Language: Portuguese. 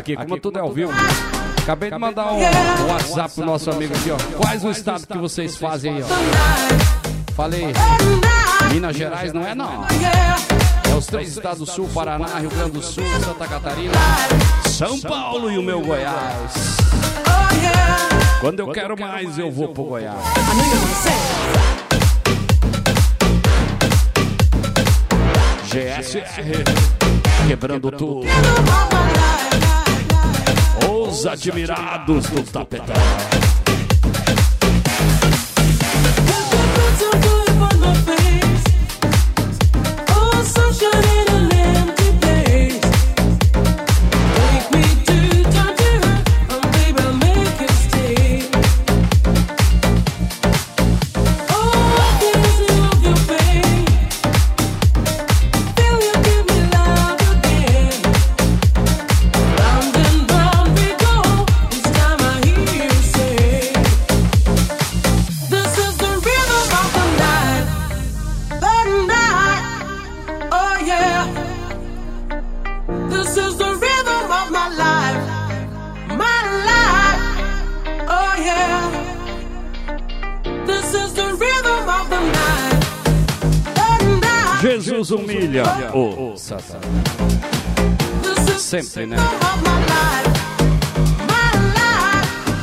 Aqui, como tudo é ao vivo. Acabei de mandar um WhatsApp pro nosso amigo aqui, ó. Quais o estado que vocês fazem aí, ó? Falei, Minas Gerais não é não. É os 3 estados do Sul, Paraná, Rio Grande do Sul, Santa Catarina, São Paulo e o meu Goiás. Quando eu quero mais, eu vou pro Goiás. GSR, quebrando tudo. Os admirados do tapetão. Jesus humilha o Satanás. Sempre, né?